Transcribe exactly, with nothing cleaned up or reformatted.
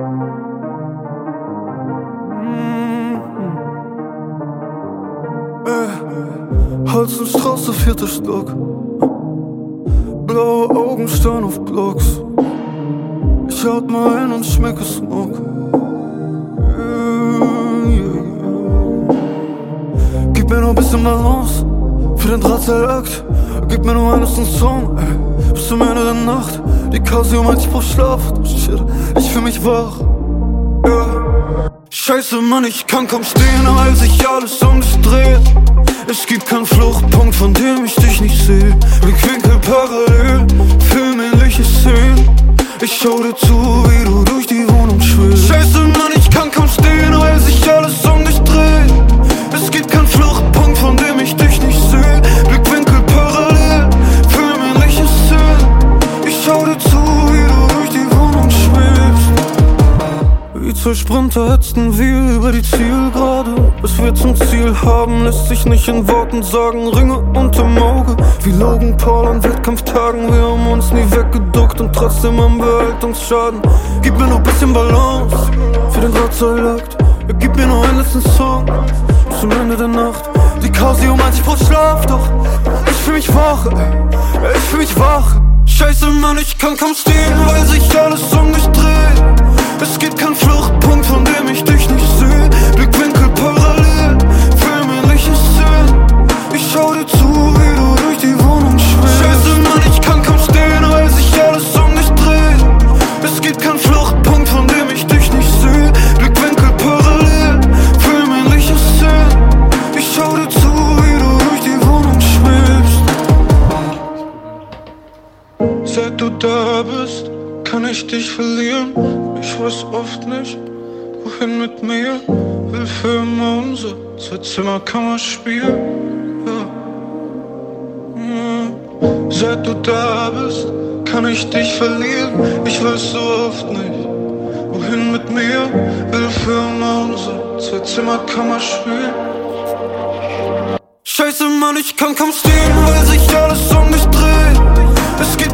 Ey, Holzenstraße, vierter Stock. Blaue Augen starren auf Blocks. Ich haut mal hin und schmecke Smog. Yeah, yeah, yeah. Gib mir nur ein bisschen Balance für den Drahtseilakt. Gib mir nur eines einen Song, ey, bis zum Ende der Nacht. Die Casio meint, ich brauch Schlaf. Shit, ich fühl mich wach. Yeah. Scheiße, Mann, ich kann kaum stehen, als sich alles um dich dreht. Es gibt keinen Fluchtpunkt, von dem ich dich nicht seh. Blickwinkel parallel, filmähnliche Szenen. Ich schau dir zu, wie du durch die Wohnung schwebst. Scheiße, Mann, ich kann kaum stehen, weil sich alles um dich dreht. Es gibt keinen Fluchtpunkt, von dem ich dich nicht seh. Blickwinkel parallel, filmähnliche Szenen. Ich schau dir zu, wie du durch die Wohnung schwebst. Wie zwei Sprinter hetzten wir über die Zielgerade. Was wir zum Ziel haben, lässt sich nicht in Worten sagen. Ringe unterm Auge, wie Logan Paul an Wettkampftagen. Wir haben uns nie weggeduckt und trotzdem haben wir Haltungsschaden. Gib mir nur bisschen Balance für den Drahtseilakt. Ja, gib mir nur einen letzten Song bis zum Ende der Nacht. Die Casio meint, ich brauch Schlaf, doch ich fühl mich wach, ey. Ich fühl mich wach. Scheiße, Mann, ich kann kaum stehen, weil sich alles um mich dreht. Es gibt keinen Fluchtpunkt, von dem ich dich nicht seh. Blickwinkel parallel, filmähnliche Szenen. Ich schau dir zu, wie du durch die Wohnung schwebst. Scheiße, Mann, ich kann kaum stehen, weil sich alles um dich dreht. Es gibt keinen Fluchtpunkt, von dem ich dich nicht seh. Blickwinkel parallel, filmähnliche Szenen. Ich schau dir zu, wie du durch die Wohnung schwebst. Seit du da bist, kann ich dich verlieren. Ich weiß oft nicht, wohin mit mir. Will für immer unser Zwei-Zimmer-Kammer spielen. Ja. Ja. Seit du da bist, kann ich dich verlieren. Ich weiß so oft nicht, wohin mit mir. Will für immer unser Zwei-Zimmer-Kammer spielen. Scheiße, Mann, ich kann kaum stehen, weil sich alles um mich dreht. Es gibt